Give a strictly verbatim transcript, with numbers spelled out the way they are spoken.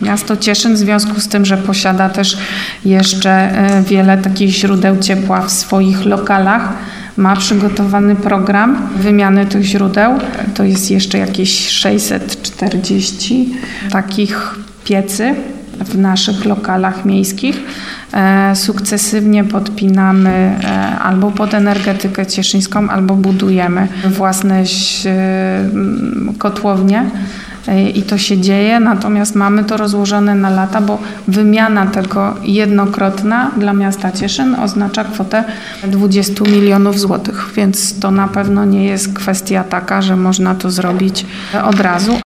Miasto Cieszyn w związku z tym, że posiada też jeszcze wiele takich źródeł ciepła w swoich lokalach, ma przygotowany program wymiany tych źródeł. To jest jeszcze jakieś sześćset czterdzieści takich piecy w naszych lokalach miejskich. Sukcesywnie podpinamy albo pod energetykę cieszyńską, albo budujemy własne kotłownie. I to się dzieje, natomiast mamy to rozłożone na lata, bo wymiana tego jednokrotna dla miasta Cieszyn oznacza kwotę dwadzieścia milionów złotych, więc to na pewno nie jest kwestia taka, że można to zrobić od razu.